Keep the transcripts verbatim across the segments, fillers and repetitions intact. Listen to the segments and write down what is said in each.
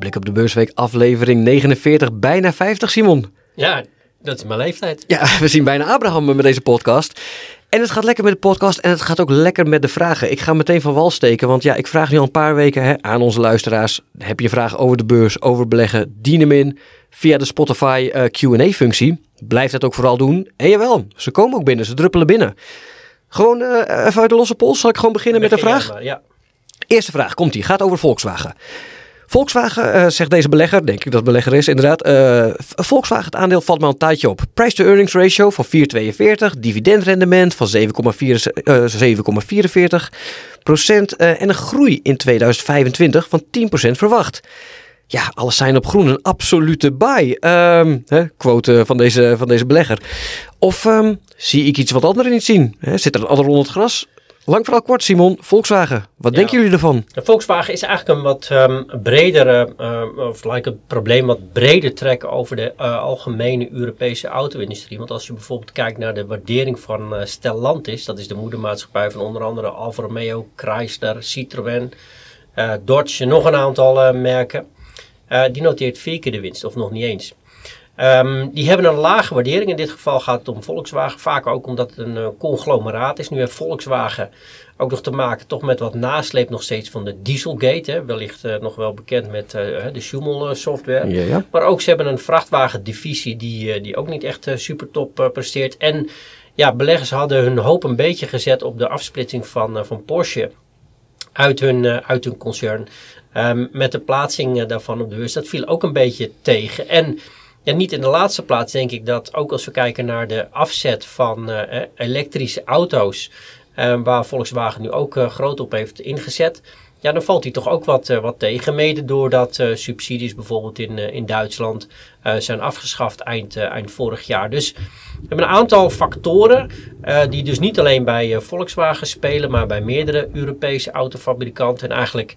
Blik op de Beursweek, aflevering negenenveertig, bijna vijftig, Simon. Ja, dat is mijn leeftijd. Ja, we zien bijna Abraham met deze podcast. En het gaat lekker met de podcast en het gaat ook lekker met de vragen. Ik ga meteen van wal steken, want ja, ik vraag nu al een paar weken hè, aan onze luisteraars. Heb je vragen over de beurs, over beleggen? Dien hem in via de Spotify uh, Q en A-functie. Blijf dat ook vooral doen. En jawel, ze komen ook binnen, ze druppelen binnen. Gewoon uh, even uit de losse pols. Zal ik gewoon beginnen Begin met de vraag? Maar, ja. Eerste vraag, komt ie. Gaat over Volkswagen. Volkswagen, uh, zegt deze belegger, denk ik dat het belegger is inderdaad. Uh, Volkswagen, het aandeel valt maar een tijdje op. Price-to-earnings ratio van vier komma tweeënveertig. Dividendrendement van zeven komma vierenveertig procent. Uh, en een groei in tweeduizend vijfentwintig van tien procent verwacht. Ja, alles zijn op groen. Een absolute buy. Um, hè, quote van deze, van deze belegger. Of um, zie ik iets wat anderen niet zien? Hè, zit er een adder onder het gras? Lang vooral kort, Simon. Volkswagen. Wat ja. denken jullie ervan? De Volkswagen is eigenlijk een wat um, bredere, uh, of lijkt het probleem wat breder trekken over de uh, algemene Europese auto-industrie. Want als je bijvoorbeeld kijkt naar de waardering van uh, Stellantis, dat is de moedermaatschappij van onder andere Alfa Romeo, Chrysler, Citroën, uh, Dodge en nog een aantal uh, merken. Uh, die noteert vier keer de winst, of nog niet eens. Um, die hebben een lage waardering. In dit geval gaat het om Volkswagen. Vaak ook omdat het een uh, conglomeraat is. Nu heeft Volkswagen ook nog te maken toch met wat nasleep nog steeds van de Dieselgate. Hè. Wellicht uh, nog wel bekend met uh, de Schumel uh, software. Ja, ja. Maar ook ze hebben een vrachtwagendivisie die, uh, die ook niet echt uh, super top uh, presteert. En ja, beleggers hadden hun hoop een beetje gezet op de afsplitsing van, uh, van Porsche uit hun, uh, uit hun concern. Um, met de plaatsing uh, daarvan op de beurs. Dat viel ook een beetje tegen. En ja, niet in de laatste plaats denk ik dat ook als we kijken naar de afzet van uh, elektrische auto's. Uh, waar Volkswagen nu ook uh, groot op heeft ingezet. Ja, dan valt die toch ook wat, uh, wat tegen. Mede doordat uh, subsidies bijvoorbeeld in, uh, in Duitsland uh, zijn afgeschaft eind, uh, eind vorig jaar. Dus we hebben een aantal factoren uh, die dus niet alleen bij uh, Volkswagen spelen. Maar bij meerdere Europese autofabrikanten. En eigenlijk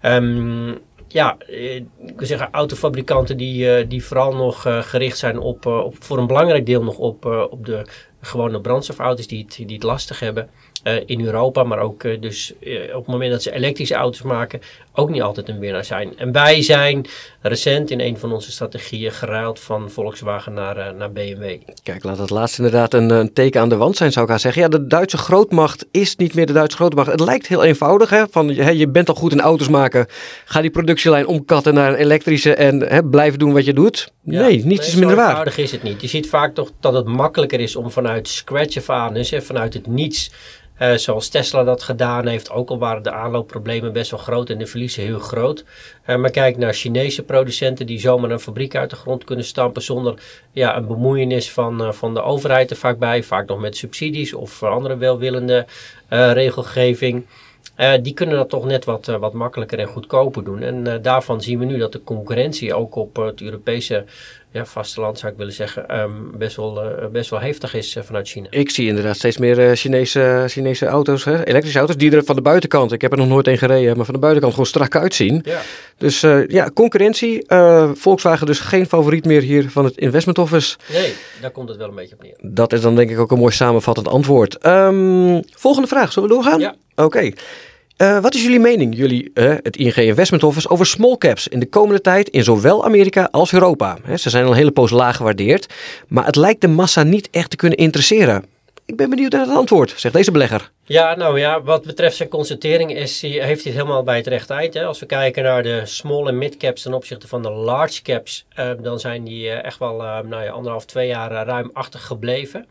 Um, ja, ik wil zeggen autofabrikanten die, uh, die vooral nog uh, gericht zijn op, uh, op, voor een belangrijk deel nog op, uh, op de gewone brandstofauto's die het, die het lastig hebben uh, in Europa. Maar ook uh, dus uh, op het moment dat ze elektrische auto's maken ook niet altijd een winnaar zijn. En wij zijn recent in een van onze strategieën geruild van Volkswagen naar, uh, naar B M W. Kijk, laat het laatst inderdaad een, een teken aan de wand zijn, zou ik haar zeggen. Ja, de Duitse grootmacht is niet meer de Duitse grootmacht. Het lijkt heel eenvoudig, hè? Van, hè, je bent al goed in auto's maken. Ga die productielijn omkatten naar een elektrische en hè, blijf doen wat je doet. Ja, nee, niets is minder waar. Zo eenvoudig is het niet. Je ziet vaak toch dat het makkelijker is om vanuit scratch af aan, dus hè, vanuit het niets, Uh, zoals Tesla dat gedaan heeft, ook al waren de aanloopproblemen best wel groot en de verliezen heel groot. Uh, maar kijk naar Chinese producenten die zomaar een fabriek uit de grond kunnen stampen zonder ja, een bemoeienis van, uh, van de overheid er vaak bij. Vaak nog met subsidies of andere welwillende uh, regelgeving. Uh, die kunnen dat toch net wat, uh, wat makkelijker en goedkoper doen. En uh, daarvan zien we nu dat de concurrentie ook op uh, het Europese ja, vasteland, zou ik willen zeggen, um, best, wel, uh, best wel heftig is uh, vanuit China. Ik zie inderdaad steeds meer uh, Chinese, Chinese auto's, hè? Elektrische auto's, die er van de buitenkant, ik heb er nog nooit een gereden, maar van de buitenkant gewoon strak uitzien. Ja. Dus uh, ja, concurrentie. Uh, Volkswagen dus geen favoriet meer hier van het Investment Office. Nee, daar komt het wel een beetje op neer. Dat is dan denk ik ook een mooi samenvattend antwoord. Um, volgende vraag, zullen we doorgaan? Ja. Oké. Okay. Uh, wat is jullie mening, jullie, uh, het I N G Investment Office, over small caps in de komende tijd in zowel Amerika als Europa? He, ze zijn al een hele poos laag gewaardeerd, maar het lijkt de massa niet echt te kunnen interesseren. Ik ben benieuwd naar het antwoord, zegt deze belegger. Ja, nou ja, wat betreft zijn constatering is, heeft hij het helemaal bij het rechte eind. Hè. Als we kijken naar de small en mid caps ten opzichte van de large caps, uh, dan zijn die uh, echt wel uh, nou ja, anderhalf, twee jaar uh, ruim achter gebleven.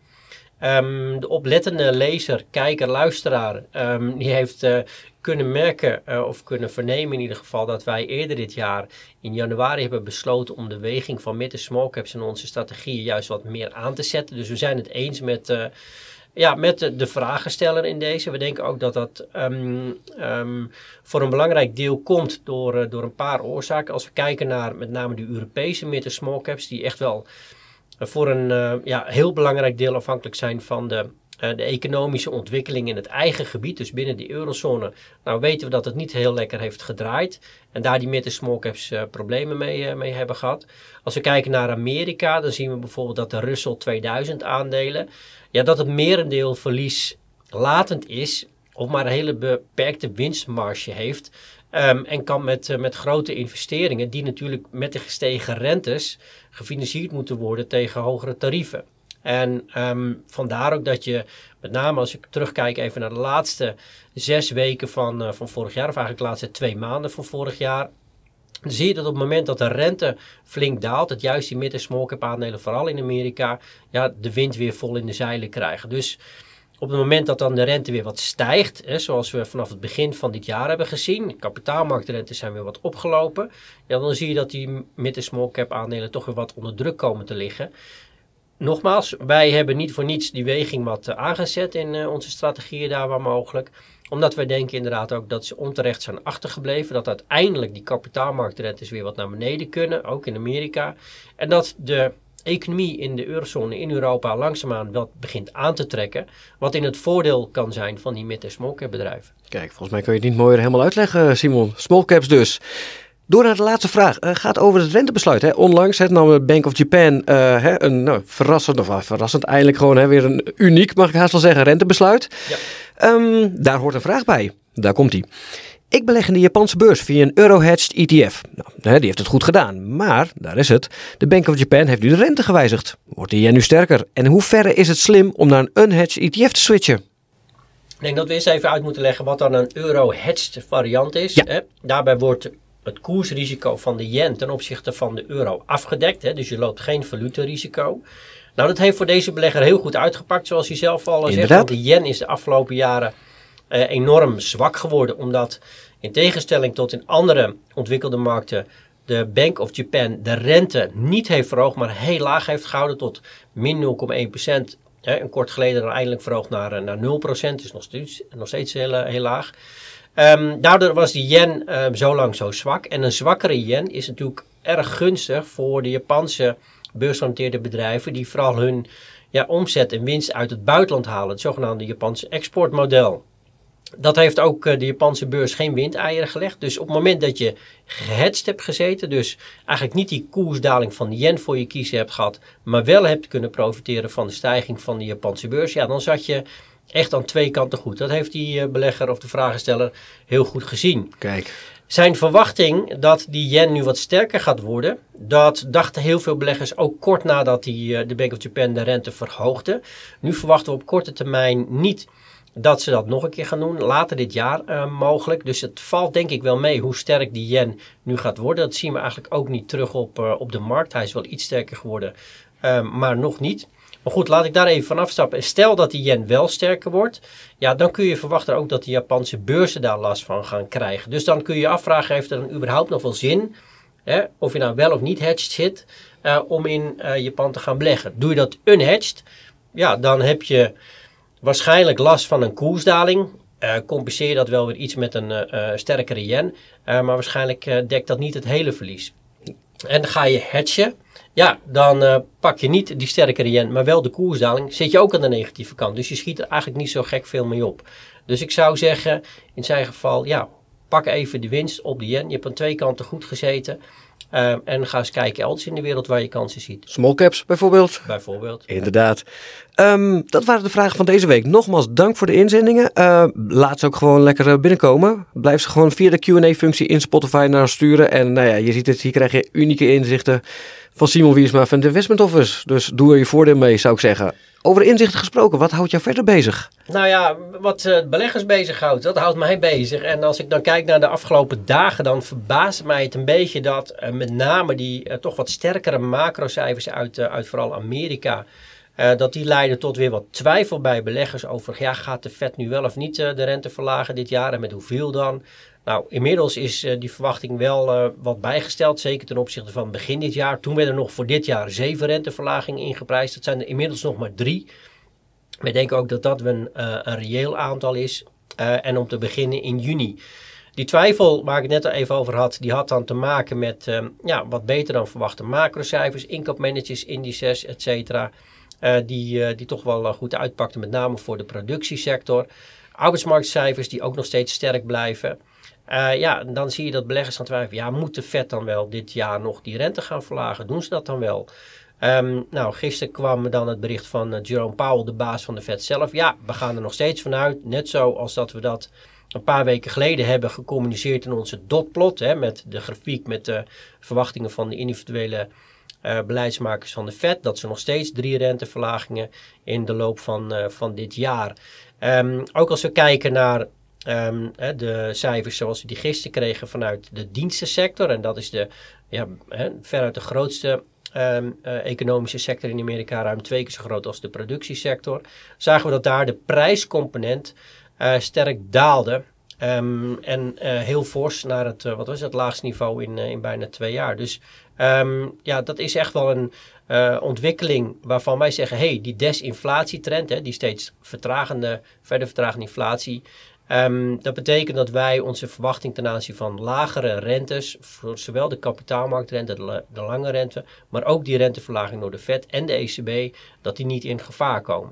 Um, de oplettende lezer, kijker, luisteraar, um, die heeft uh, kunnen merken uh, of kunnen vernemen in ieder geval dat wij eerder dit jaar in januari hebben besloten om de weging van mid- en small caps in onze strategieën juist wat meer aan te zetten. Dus we zijn het eens met, uh, ja, met de, de vragensteller in deze. We denken ook dat dat um, um, voor een belangrijk deel komt door, uh, door een paar oorzaken. Als we kijken naar met name de Europese mid- en small caps die echt wel voor een uh, ja, heel belangrijk deel afhankelijk zijn van de, uh, de economische ontwikkeling in het eigen gebied, dus binnen die eurozone. Nou weten we dat het niet heel lekker heeft gedraaid en daar die mid- en small caps uh, problemen mee, uh, mee hebben gehad. Als we kijken naar Amerika, dan zien we bijvoorbeeld dat de Russell tweeduizend aandelen, ja, dat het merendeel verlies latend is, of maar een hele beperkte winstmarge heeft. Um, en kan met, uh, met grote investeringen, die natuurlijk met de gestegen rentes gefinancierd moeten worden tegen hogere tarieven. En um, vandaar ook dat je, met name als ik terugkijk even naar de laatste zes weken van, uh, van vorig jaar, of eigenlijk de laatste twee maanden van vorig jaar, dan zie je dat op het moment dat de rente flink daalt, dat juist die mid- en small cap aandelen, vooral in Amerika, ja, de wind weer vol in de zeilen krijgen. Dus op het moment dat dan de rente weer wat stijgt, hè, zoals we vanaf het begin van dit jaar hebben gezien, de kapitaalmarktrentes zijn weer wat opgelopen, ja, dan zie je dat die mid- en small cap aandelen toch weer wat onder druk komen te liggen. Nogmaals, wij hebben niet voor niets die weging wat uh, aangezet in uh, onze strategieën daar waar mogelijk. Omdat wij denken inderdaad ook dat ze onterecht zijn achtergebleven. Dat uiteindelijk die kapitaalmarktrentes weer wat naar beneden kunnen, ook in Amerika. En dat de economie in de eurozone in Europa langzaamaan wat begint aan te trekken. Wat in het voordeel kan zijn van die mid- en small cap bedrijven. Kijk, volgens mij kun je het niet mooier helemaal uitleggen, Simon. Small caps dus. Door naar de laatste vraag. Uh, gaat over het rentebesluit. Hè. Onlangs het nam de Bank of Japan uh, hè, een nou, verrassend, of uh, verrassend eindelijk gewoon hè, weer een uniek, mag ik haast wel zeggen, rentebesluit. Ja. Um, daar hoort een vraag bij. Daar komt ie. Ik beleg in de Japanse beurs via een euro-hedged E T F. Nou, hè, die heeft het goed gedaan. Maar, daar is het, de Bank of Japan heeft nu de rente gewijzigd. Wordt de yen nu sterker? En in hoeverre is het slim om naar een unhedged E T F te switchen? Ik denk dat we eens even uit moeten leggen wat dan een euro-hedged variant is. Ja. Hè. Daarbij wordt het koersrisico van de yen ten opzichte van de euro afgedekt. Hè, dus je loopt geen valutarisico. Nou, dat heeft voor deze belegger heel goed uitgepakt, zoals hij zelf al zegt. Want de yen is de afgelopen jaren uh, enorm zwak geworden. Omdat in tegenstelling tot in andere ontwikkelde markten de Bank of Japan de rente niet heeft verhoogd, maar heel laag heeft gehouden tot min nul komma één procent. Hè, een kort geleden dan eindelijk verhoogd naar, naar nul procent. Dus nog steeds, nog steeds heel, heel laag. Um, daardoor was die yen uh, zo lang zo zwak. En een zwakkere yen is natuurlijk erg gunstig voor de Japanse beursgenoteerde bedrijven die vooral hun ja, omzet en winst uit het buitenland halen. Het zogenaamde Japanse exportmodel. Dat heeft ook uh, de Japanse beurs geen windeieren gelegd. Dus op het moment dat je gehedged hebt gezeten, dus eigenlijk niet die koersdaling van de yen voor je kiezen hebt gehad, maar wel hebt kunnen profiteren van de stijging van de Japanse beurs, ja, dan zat je echt aan twee kanten goed. Dat heeft die uh, belegger of de vragensteller heel goed gezien. Kijk. Zijn verwachting dat die yen nu wat sterker gaat worden, dat dachten heel veel beleggers ook kort nadat die, uh, de Bank of Japan de rente verhoogde. Nu verwachten we op korte termijn niet dat ze dat nog een keer gaan doen, later dit jaar uh, mogelijk. Dus het valt denk ik wel mee hoe sterk die yen nu gaat worden. Dat zien we eigenlijk ook niet terug op, uh, op de markt. Hij is wel iets sterker geworden, uh, maar nog niet. Maar goed, laat ik daar even van afstappen. Stel dat die yen wel sterker wordt, ja, dan kun je verwachten ook dat de Japanse beurzen daar last van gaan krijgen. Dus dan kun je je afvragen, heeft er dan überhaupt nog wel zin, hè, of je nou wel of niet hedged zit, uh, om in uh, Japan te gaan beleggen. Doe je dat unhedged, ja, dan heb je waarschijnlijk last van een koersdaling. Uh, compenseer je dat wel weer iets met een uh, uh, sterkere yen, uh, maar waarschijnlijk uh, dekt dat niet het hele verlies. En dan ga je hedgen. Ja, dan uh, pak je niet die sterkere yen, maar wel de koersdaling. Zit je ook aan de negatieve kant. Dus je schiet er eigenlijk niet zo gek veel mee op. Dus ik zou zeggen, in zijn geval, ja, pak even de winst op de yen. Je hebt aan twee kanten goed gezeten. Uh, en ga eens kijken elders in de wereld waar je kansen ziet. Small caps bijvoorbeeld. Bijvoorbeeld. Inderdaad. Um, dat waren de vragen van deze week. Nogmaals, dank voor de inzendingen. Uh, laat ze ook gewoon lekker binnenkomen. Blijf ze gewoon via de Q en A-functie in Spotify naar ons sturen. En nou ja, je ziet het, hier krijg je unieke inzichten van Simon Wiersma van de Investment Office. Dus doe er je voordeel mee, zou ik zeggen. Over inzichten gesproken, wat houdt jou verder bezig? Nou ja, wat uh, beleggers bezighoudt, dat houdt mij bezig. En als ik dan kijk naar de afgelopen dagen, dan verbaast mij het een beetje dat uh, met name die uh, toch wat sterkere macrocijfers uit, uh, uit vooral Amerika, uh, dat die leiden tot weer wat twijfel bij beleggers over, ja, gaat de Fed nu wel of niet uh, de rente verlagen dit jaar en met hoeveel dan? Nou, inmiddels is uh, die verwachting wel uh, wat bijgesteld, zeker ten opzichte van begin dit jaar. Toen werden er nog voor dit jaar zeven renteverlagingen ingeprijsd. Dat zijn er inmiddels nog maar drie. Wij denken ook dat dat een, uh, een reëel aantal is. Uh, en om te beginnen in juni. Die twijfel waar ik het net al even over had, die had dan te maken met uh, ja, wat beter dan verwachte macrocijfers, inkoopmanagers, indices, et cetera. Uh, die, uh, die toch wel uh, goed uitpakten, met name voor de productiesector. Arbeidsmarktcijfers die ook nog steeds sterk blijven. Uh, ja, dan zie je dat beleggers gaan twijfelen. Ja, moet de Fed dan wel dit jaar nog die rente gaan verlagen? Doen ze dat dan wel? Um, nou, gisteren kwam dan het bericht van uh, Jerome Powell, de baas van de Fed zelf. Ja, we gaan er nog steeds vanuit, net zo als dat we dat een paar weken geleden hebben gecommuniceerd in onze dotplot, hè, met de grafiek met de verwachtingen van de individuele uh, beleidsmakers van de Fed, dat ze nog steeds drie renteverlagingen in de loop van, uh, van dit jaar. Um, ook als we kijken naar um, hè, de cijfers zoals we die gisteren kregen vanuit de dienstensector, en dat is de ja, hè, veruit de grootste Um, uh, economische sector in Amerika, ruim twee keer zo groot als de productiesector, zagen we dat daar de prijscomponent uh, sterk daalde. Um, en uh, heel fors naar het, uh, wat was het, laagste niveau in, uh, in bijna twee jaar. Dus um, ja, dat is echt wel een uh, ontwikkeling waarvan wij zeggen, hey, die desinflatietrend, hè, die steeds vertragende, verder vertragende inflatie, Um, dat betekent dat wij onze verwachting ten aanzien van lagere rentes, voor zowel de kapitaalmarktrente, de, de lange rente, maar ook die renteverlaging door de Fed en de E C B, dat die niet in gevaar komen.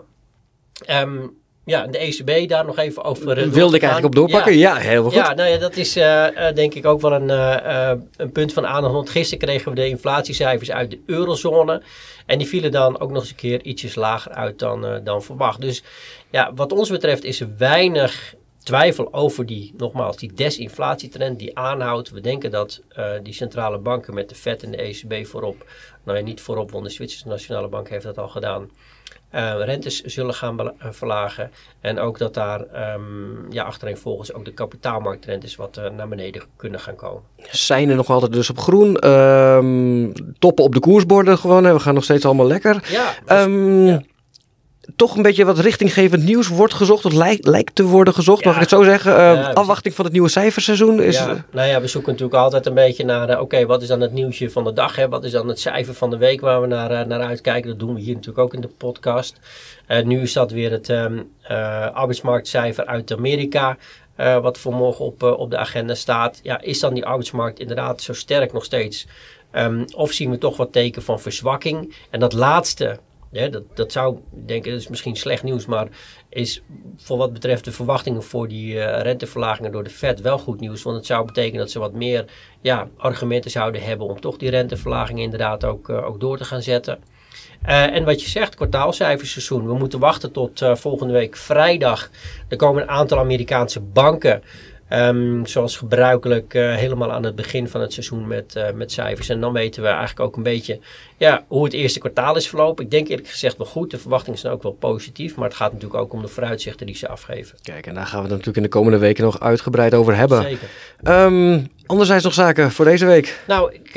Um, ja, de E C B daar nog even over. Uh, Wilde ik eigenlijk op doorpakken? Ja, ja heel goed. Ja, nou ja, dat is uh, uh, denk ik ook wel een, uh, een punt van aandacht. Want gisteren kregen we de inflatiecijfers uit de eurozone. En die vielen dan ook nog eens een keer ietsjes lager uit dan, uh, dan verwacht. Dus ja, wat ons betreft is er weinig twijfel over die, nogmaals, die desinflatietrend die aanhoudt. We denken dat uh, die centrale banken met de Fed en de E C B voorop, nou ja, niet voorop, want de Zwitserse Nationale Bank heeft dat al gedaan, uh, rentes zullen gaan bela- uh, verlagen. En ook dat daar um, ja, achtereenvolgens ook de kapitaalmarktrentes wat uh, naar beneden kunnen gaan komen. Zijn er nog altijd dus op groen. Um, toppen op de koersborden gewoon. Hè. We gaan nog steeds allemaal lekker. Ja, dus, um, ja. Toch een beetje wat richtinggevend nieuws wordt gezocht, of lijkt, lijkt te worden gezocht, ja, mag ik het zo zeggen? Uh, ja, afwachting van het nieuwe cijferseizoen is... Ja, nou ja, we zoeken natuurlijk altijd een beetje naar, uh, oké, okay, wat is dan het nieuwsje van de dag? Hè? Wat is dan het cijfer van de week waar we naar, uh, naar uitkijken? Dat doen we hier natuurlijk ook in de podcast. Uh, nu is dat weer het um, uh, arbeidsmarktcijfer uit Amerika, uh, wat voor morgen op, uh, op de agenda staat. Ja, is dan die arbeidsmarkt inderdaad zo sterk nog steeds? Um, of zien we toch wat teken van verzwakking? En dat laatste... Ja, dat, dat zou, denk ik, dat is misschien slecht nieuws, maar is voor wat betreft de verwachtingen voor die uh, renteverlagingen door de Fed wel goed nieuws. Want het zou betekenen dat ze wat meer ja, argumenten zouden hebben om toch die renteverlagingen inderdaad ook, uh, ook door te gaan zetten. Uh, en wat je zegt, kwartaalcijferseizoen. We moeten wachten tot uh, volgende week vrijdag. Er komen een aantal Amerikaanse banken, Um, zoals gebruikelijk uh, helemaal aan het begin van het seizoen met, uh, met cijfers. En dan weten we eigenlijk ook een beetje ja, hoe het eerste kwartaal is verlopen. Ik denk eerlijk gezegd wel goed. De verwachtingen zijn ook wel positief. Maar het gaat natuurlijk ook om de vooruitzichten die ze afgeven. Kijk, en daar gaan we het natuurlijk in de komende weken nog uitgebreid over hebben. Zeker. Um, anderzijds nog zaken voor deze week? Nou, ik,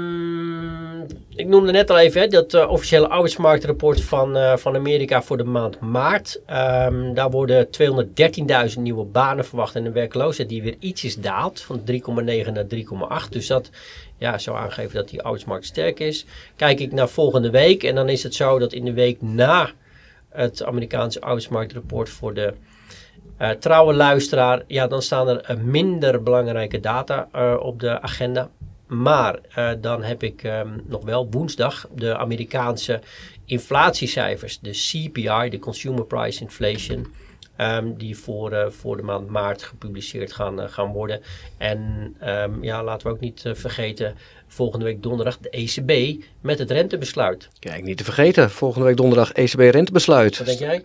um, ik noemde net al even hè, dat uh, officiële arbeidsmarktrapport van, uh, van Amerika voor de maand maart. Um, daar worden tweehonderddertienduizend nieuwe banen verwacht en een werkloosheid die weer ietsjes daalt, van drie komma negen naar drie komma acht. Dus dat ja, zou aangeven dat die arbeidsmarkt sterk is. Kijk ik naar volgende week en dan is het zo dat in de week na het Amerikaanse arbeidsmarktrapport voor de uh, trouwe luisteraar, ja, dan staan er uh, minder belangrijke data uh, op de agenda. Maar uh, dan heb ik um, nog wel woensdag de Amerikaanse inflatiecijfers, de C P I, de Consumer Price Inflation, Um, die voor, uh, voor de maand maart gepubliceerd gaan, uh, gaan worden. En um, ja, laten we ook niet uh, vergeten, volgende week donderdag de E C B met het rentebesluit. Kijk, niet te vergeten, volgende week donderdag E C B rentebesluit. Wat denk jij?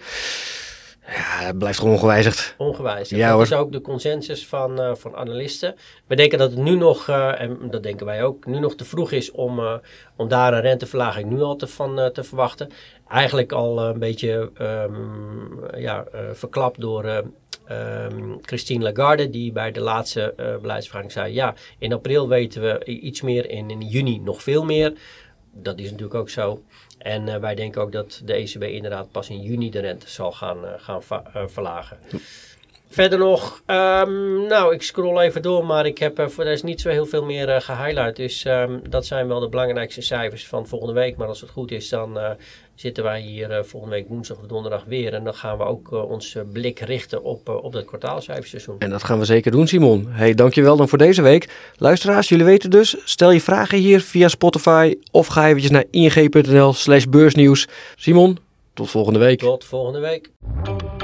Ja, het blijft gewoon ongewijzigd. Ongewijzigd. Ja, dat hoor. is ook de consensus van, uh, van analisten. We denken dat het nu nog, uh, en dat denken wij ook, nu nog te vroeg is om, uh, om daar een renteverlaging nu al te, van uh, te verwachten. Eigenlijk al uh, een beetje um, ja, uh, verklapt door uh, um, Christine Lagarde, die bij de laatste uh, beleidsvergadering zei, ja, in april weten we iets meer en in juni nog veel meer. Dat is natuurlijk ook zo. En uh, wij denken ook dat de E C B inderdaad pas in juni de rente zal gaan, uh, gaan va- uh, verlagen. Hm. Verder nog, um, nou ik scroll even door, maar ik heb uh, voor de rest niet zo heel veel meer uh, gehighlight. Dus um, dat zijn wel de belangrijkste cijfers van volgende week. Maar als het goed is, dan uh, zitten wij hier uh, volgende week woensdag of donderdag weer. En dan gaan we ook uh, onze blik richten op, uh, op het kwartaalcijferseizoen. En dat gaan we zeker doen, Simon. Hey, dankjewel dan voor deze week. Luisteraars, jullie weten dus, stel je vragen hier via Spotify of ga eventjes naar ing.nl slash beursnieuws. Simon, tot volgende week. Tot volgende week.